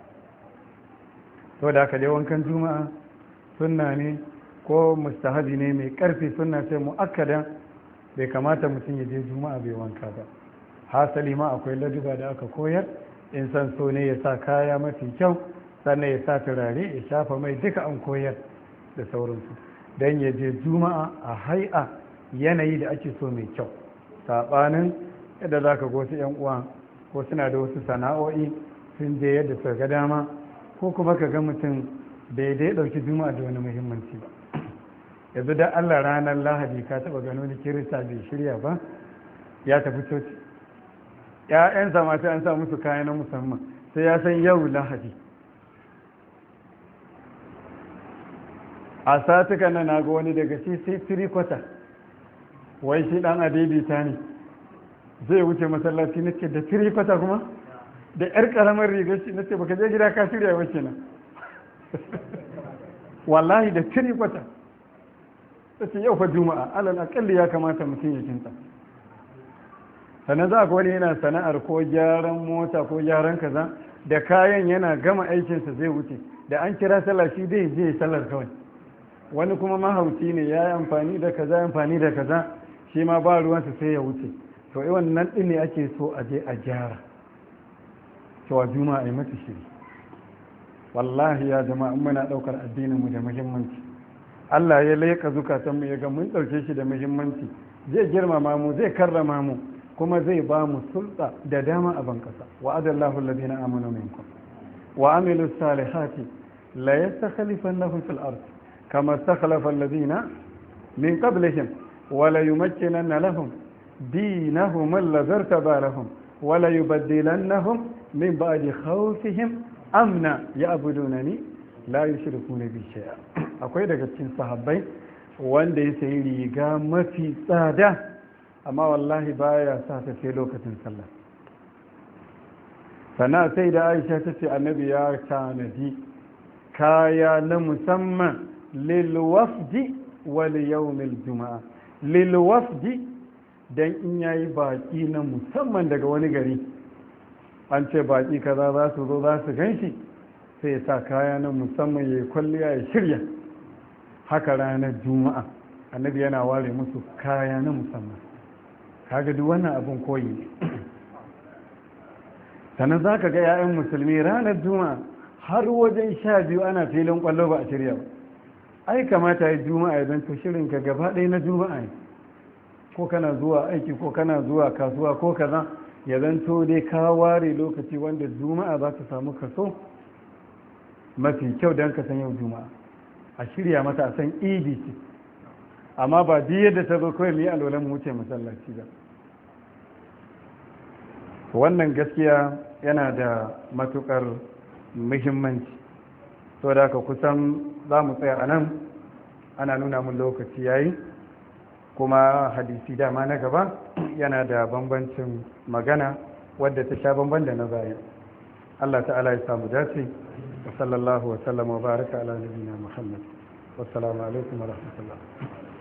to da aka je wankan juma'a sunna ne ko mustahabi ne mai karfi sunna sai mu'akkada bai kamata mutum ya je juma'a bai wanka ba hasali ma akwai laduba da aka koyar in san so ne ya sa kaya mafi kyau sannan ya sa turare ya shafa mai duka an koyar da sauransu don ya je juma'a a hai'a yanayi da ake so mai kyau saɓanin yadda za ka gosu yan uwa ko suna da wasu sana'o'i sun je yadda suka ga dama ko kuma ka ga mutum bai dai ɗauki juma'a da wani muhimmanci ba yanzu da Allah ranar lahadi ka taba gano ni kirista bai shirya ba ya tafi coci ƴaƴansa ma sai an sa musu kaya na musamman sai ya san yau lahadi a satuka na ga wani daga shi sai 3/4 wai shi dan adidita ne zai wuce masallaci nace da 3/4 kuma da yar karamar rigar shi nace baka je gida ka shirya ba kenan wallahi da 3/4 sai yau fa juma'a alal akalli ya kamata mutum ya kinta sannan za ga wani yana sana'ar ko gyaran mota ko gyaran kaza da kayan yana gama aikinsa zai wuce da an kira sallah shi dai je sallar kawai wani kuma mahauci ne ya yi amfani da kaza shi ma ba ruwansa sai ya wuce to wannan din ne ake so a je a gyara cewa juma'a yi mata shiri wallahi ya jama'a muna daukar addinin mu da muhimmanci Allah ya laika zukatanmu ya ga mun ɗauke shi da muhimmanci zai girmama mu zai karrama mu kuma zai ba mu sulta da dama a bankasa wa adallahu alladhina amanu minkum wa amilu salihati la yastakhlifannahum fil ard kama istakhlafa alladhina min qablihim wa la yumakkinanna lahum dinahum alladhi irtaba lahum wa la yubaddilannahum min ba'di khawfihim amna ya'budunani la yushrikuna bi shay'a akwai daga cikin sahabbai wanda ya sayi riga mafi tsada amma wallahi baya sa ta sai lokacin sallah. Sannan sai da Aisha ta ce annabi ya tanadi kaya na musamman lil wafdi wal yawmil juma'a. Lil wafdi dan in yayi baki na musamman daga wani gari, an ce baki kaza za su zo za su ganshi, sai ya sa kaya na musamman ya kwalliya ya shirya. Haka ranar juma'a annabi yana ware musu kaya na musamman. Kaga duk wannan abin koyi ne. Sannan za ka ga 'ya'yan musulmi ranar juma'a har wajen 12 ana filin kwallo ba a shirya ba. Ai kamata ya juma'a ya zanto shirinka gaba ɗaya na juma'a ne, ko kana zuwa aiki ko kana zuwa kasuwa ko kaza, ya zanto dai ka ware lokaci wanda juma'a za ta samu kaso mafi kyau don ka san yau juma'a, a shirya mata a san idi ce. Amma ba duk yadda ta zo kawai mu yi alwalan mu wuce masallaci ba. Wannan gaskiya yana da matukar muhimmanci. To da haka kusan za mu tsaya a nan, ana nuna mun lokaci yayi, kuma hadisi dama na gaba yana da bambancin magana wadda ta sha bamban da na baya. Allah ta'ala ya samu dace. wa sallallahu wa sallama wa baraka ala nabiyina Muhammad. Wassalamu alaikum wa rahmatullah.